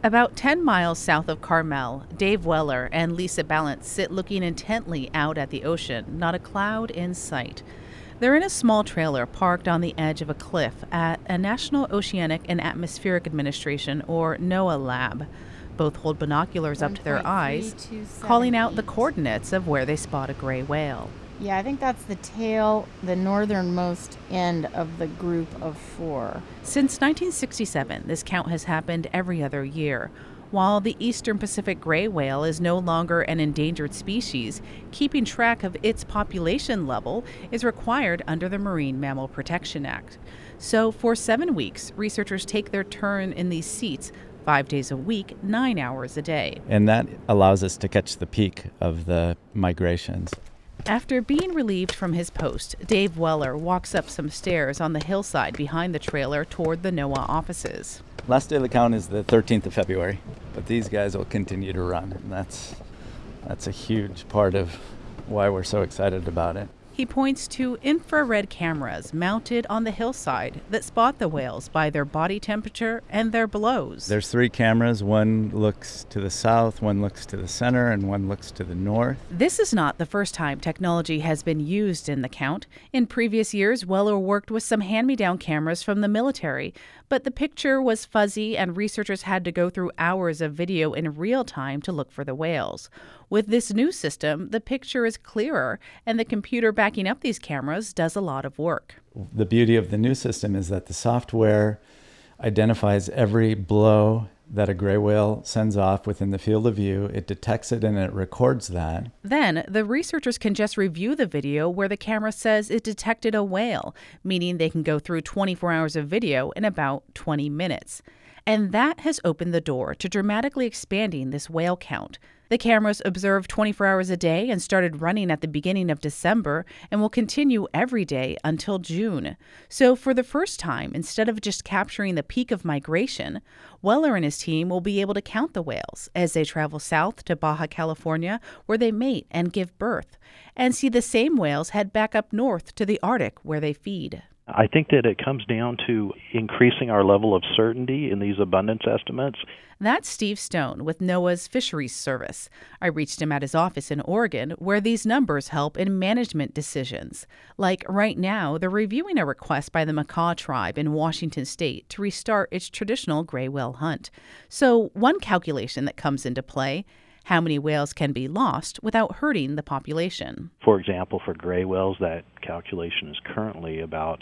About 10 miles south of Carmel, Dave Weller and Lisa Balance sit looking intently out at the ocean, not a cloud in sight. They're in a small trailer parked on the edge of a cliff at a National Oceanic and Atmospheric Administration, or NOAA lab. Both hold binoculars up to their eyes, calling out the coordinates of where they spot a gray whale. Yeah, I think that's the tail, the northernmost end of the group of four. Since 1967, this count has happened every other year. While the eastern Pacific gray whale is no longer an endangered species, keeping track of its population level is required under the Marine Mammal Protection Act. So for 7 weeks, researchers take their turn in these seats 5 days a week, 9 hours a day. And that allows us to catch the peak of the migrations. After being relieved from his post, Dave Weller walks up some stairs on the hillside behind the trailer toward the NOAA offices. Last day of the count is the 13th of February, but these guys will continue to run, and that's a huge part of why we're so excited about it. He points to infrared cameras mounted on the hillside that spot the whales by their body temperature and their blows. There's 3 cameras. One looks to the south, one looks to the center, and one looks to the north. This is not the first time technology has been used in the count. In previous years, Weller worked with some hand-me-down cameras from the military, but the picture was fuzzy and researchers had to go through hours of video in real time to look for the whales. With this new system, the picture is clearer, and the computer backing up these cameras does a lot of work. The beauty of the new system is that the software identifies every blow that a gray whale sends off within the field of view. It detects it and it records that. Then the researchers can just review the video where the camera says it detected a whale, meaning they can go through 24 hours of video in about 20 minutes. And that has opened the door to dramatically expanding this whale count. The cameras observed 24 hours a day and started running at the beginning of December and will continue every day until June. So for the first time, instead of just capturing the peak of migration, Weller and his team will be able to count the whales as they travel south to Baja California, where they mate and give birth, and see the same whales head back up north to the Arctic, where they feed. I think that it comes down to increasing our level of certainty in these abundance estimates. That's Steve Stone with NOAA's Fisheries Service. I reached him at his office in Oregon, where these numbers help in management decisions. Like right now, they're reviewing a request by the Makah tribe in Washington state to restart its traditional gray whale hunt. So one calculation that comes into play: how many whales can be lost without hurting the population? For example, for gray whales, that calculation is currently about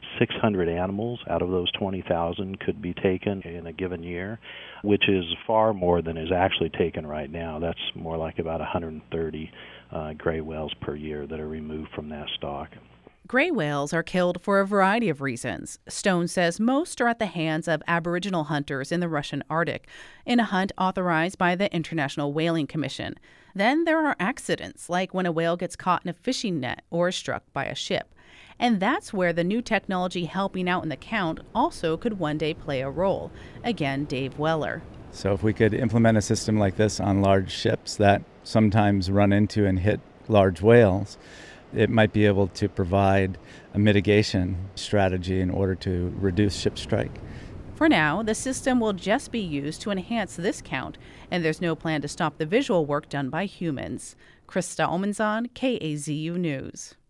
600 animals out of those 20,000 could be taken in a given year, which is far more than is actually taken right now. That's more like about 130 gray whales per year that are removed from that stock. Gray whales are killed for a variety of reasons. Stone says most are at the hands of Aboriginal hunters in the Russian Arctic, in a hunt authorized by the International Whaling Commission. Then there are accidents, like when a whale gets caught in a fishing net or is struck by a ship. And that's where the new technology helping out in the count also could one day play a role. Again, Dave Weller. So if we could implement a system like this on large ships that sometimes run into and hit large whales, it might be able to provide a mitigation strategy in order to reduce ship strike. For now, the system will just be used to enhance this count, and there's no plan to stop the visual work done by humans. Krista Omenzon, KAZU News.